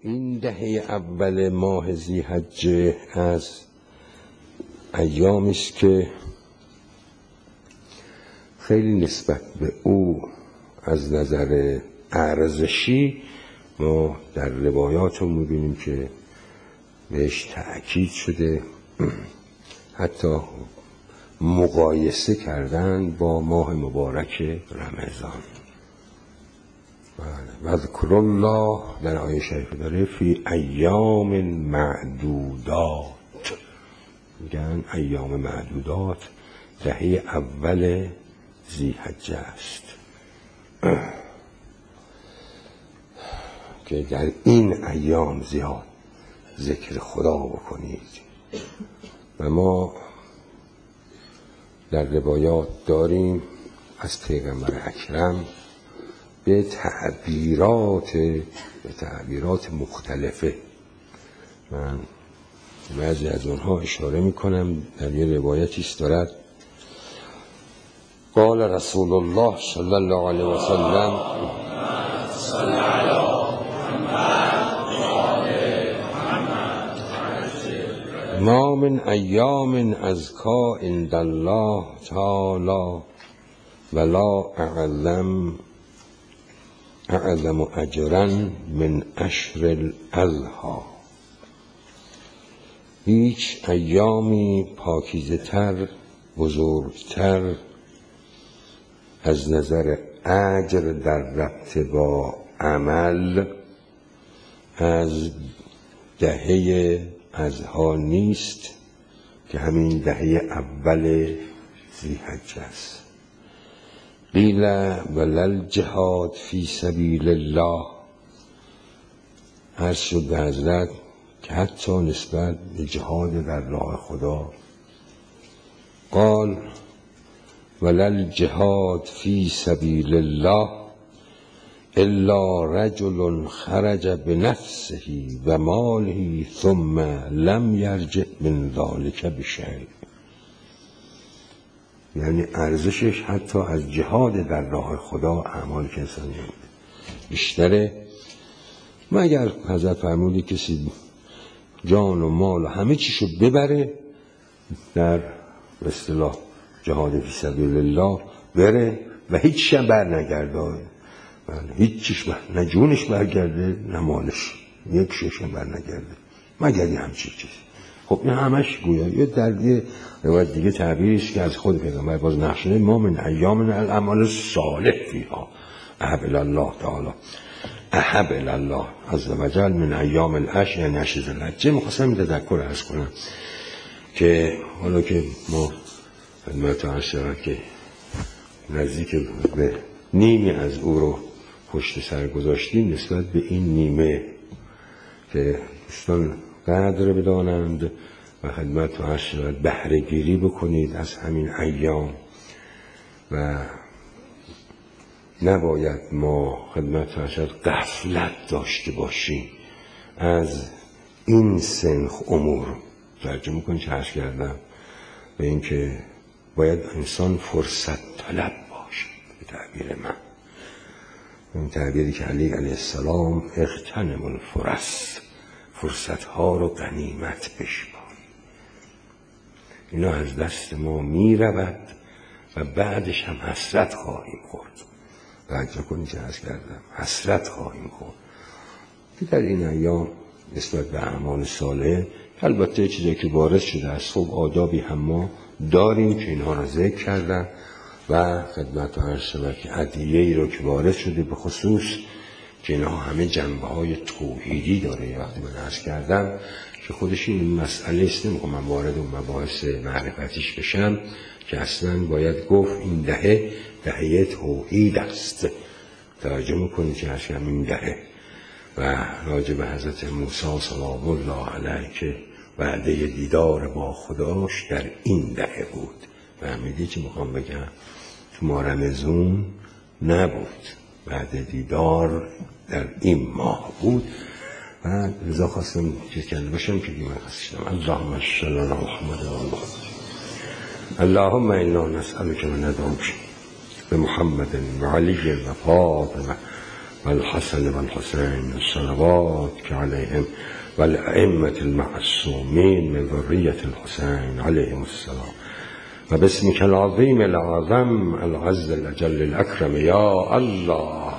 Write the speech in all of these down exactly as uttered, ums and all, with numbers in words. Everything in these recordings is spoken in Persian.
این دهه اول ماه ذی‌حجه از ایامی است که خیلی نسبت به او از نظر ارزشی ما در روایات رو می‌بینیم که بهش تأکید شده، حتی مقایسه کردن با ماه مبارک رمضان. و اذکروا الله در آیه شریف داره فی ایام معدودات، میگن ایام معدودات دهه اول ذی‌حجه است که در این ایام زیاد ذکر خدا بکنید. و ما در روایات داریم از پیغمبر اکرم به تعبیرات به تعبیرات مختلفه. من بعضی از اونها اشاره میکنم. در یه روایتی است دارد قال رسول الله صلی الله علیه و سلم ما من ایام ازکا عند الله تعالی ولا اعلم اعلم اجرا من عشر الاضحی. هیچ ایامی پاکیزه تر، بزرگتر از نظر اجر در ربط با عمل از دهه اضحی نیست که همین دهه اول ذی‌حجه است. قیل ولل جهاد فی سبیل الله، عرض شد به حضرت که حتی نسبت به جهاد در راه خدا. قال ولل جهاد فی سبیل الله الا رجل خرج بنفسه و ماله ثم لم یرجع من ذلک بشیء. یعنی ارزشش حتی از جهاد در راه خدا اعمال که انسان بیشتره، مگر حضرت فرمودی کسی جان و مال و همه چیشو ببره در به اصطلاح جهاد فی سبیل الله بره و هیچ شب بر نگرده، هیچ چیش بر نه جونش برگرده نه مالش، یک شیشم بر نگرده مگر یه همچی چیزی. خب این همش گویا یه در یه روایت دیگه تعبیرش که از خود پیغمبر باز نقشنه ما من ایام الاعمال الصالح فیها احب الله تعالی احب الله عز وجل من ایام العشر، یعنی عشر ذوالحجه. می‌خواستم این تذکر عرض کنم که حالا که ما خدمت عرض شود که نزدیک به نیمی از او رو پشت سر گذاشتیم، نسبت به این نیمه که دوستان قدر بدانند و خدمت و عرض شود بهره گیری بکنید از همین ایام. و نباید ما خدمت و عرض شود غفلت داشته باشیم از این سنخ امور. ترجمه کنید چه عرض کردم به این که باید انسان فرصت طلب باشه. به تعبیر من، این تعبیری که علی علیه السلام اغتنم الفرص، فرصت ها رو غنیمت بشمار. اینا از دست ما می رود و بعدش هم حسرت خواهیم خورد. توجه کنید چه عرض کردم، حسرت خواهیم خورد که در این ایام نسبت به اعمال صالح البته چیزی که وارد شده از خوب آدابی هم ما داریم که اینها را ذکر کردم و خدمت عرض شود که هدیه‌ای رو که وارد شده به خصوص که اینها همه جنبه های توحیدی داره. وقتی من عرض کردم که خودش این مسئله است، نمیخوام من وارد اون مباحث معرفتیش بشم که اصلا باید گفت این دهه دهه توحید است. ترجمه کنید که عرض کردم این دهه و راجع به حضرت موسی سلام الله علیه که وعده دیدار با خداش در این دهه بود. فهمیدی چی میخوام بگم؟ تو ماه رمضان نبود، وعده دیدار در این ماه بود. و رضا خواستم چیز کرده باشم که دیگه من خواستم اللهم صل علی محمد و آله اللهم انا نسألك من ندعوك به محمد و علی و فاطمه والحسن والحسين الصلوات عليهم والأئمة المعصومين من ذرية الحسين عليهم السلام. وباسمك العظيم الأعظم العز الأجل الأكرم يا الله.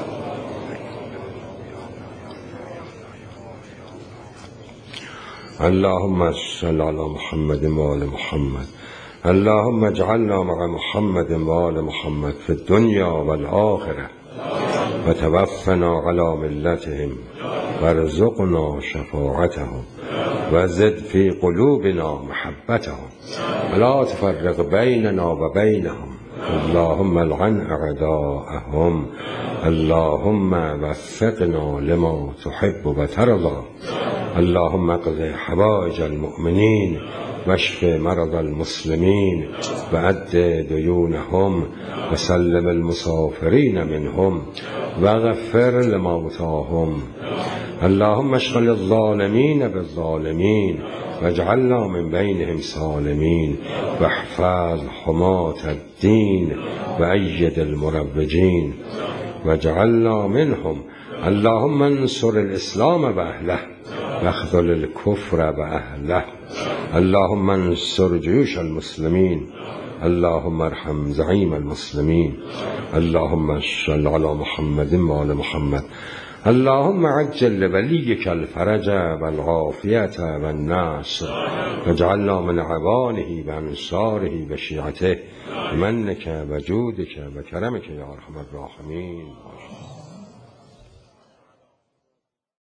اللهم صل على محمد وآل محمد. اللهم اجعلنا مع محمد وآل محمد في الدنيا والآخرة، وتوفنا على ملتهم، وارزقنا شفاعتهم، وزد في قلوبنا محبتهم، ولا تفرق بيننا وبينهم. اللهم العن أعداءهم. اللهم وفقنا لما تحب وترضى. اللهم اقض حوائج المؤمنين، واشف مرضى المسلمين، وأد ديونهم، وسلم المسافرين منهم، وغفر لموتاهم. اللهم اشغل الظالمين بالظالمين، واجعلنا من بينهم سالمين، واحفظ حماة الدين، وأيد المروجين، واجعلنا منهم. اللهم انصر الإسلام وأهله، واخذل الكفر وأهله. اللهم انصر جيوش المسلمين. اللهم ارحم زعيم المسلمين. اللهم صل على محمد وآل محمد. اللهم عجل لوليك الفرج والعافية والنصر، واجعلنا من عوانه وأنصاره وشيعته بمنك وجودك وكرمك يا أرحم الراحمين.